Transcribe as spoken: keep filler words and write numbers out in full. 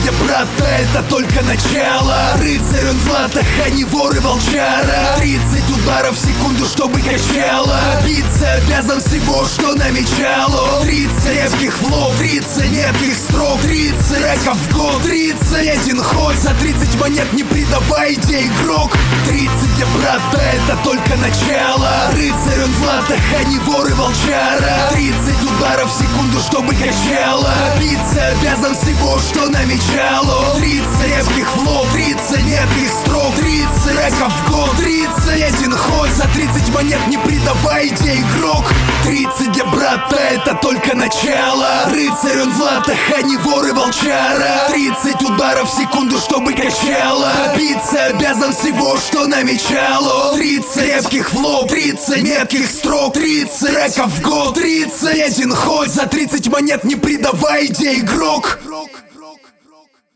для брата это только начало. Рыцарь он в латах, а не вор и волчара. Тридцать ударов в секунду, чтобы качало. Биться обязан всего, что намечало. Тридцать крепких флоу, тридцать метких строк, тридцать рэков в год, тридцать один ход. За тридцать монет не предавай, где игрок. Тридцать для брата это только начало. Рыцарь он в латах, а не вор и волчара. Тридцать ударов в секунду, чтобы качало. Биться обязан всего, что намечало. Тридцать крепких флоу, тридцать метких строк, тридцать рэков в год, тридцать один ход. За тридцать монет не предавай, где игрок. Тридцать для брата это только начало. Рыцарь он в латах, а не вор и волчара. Тридцать ударов в секунду, чтобы качало. Биться обязан всего, что намечало. Тридцать крепких флоу, тридцать метких строк, тридцать рэков в год, тридцать один ход. За тридцать монет не предавай, где игрок.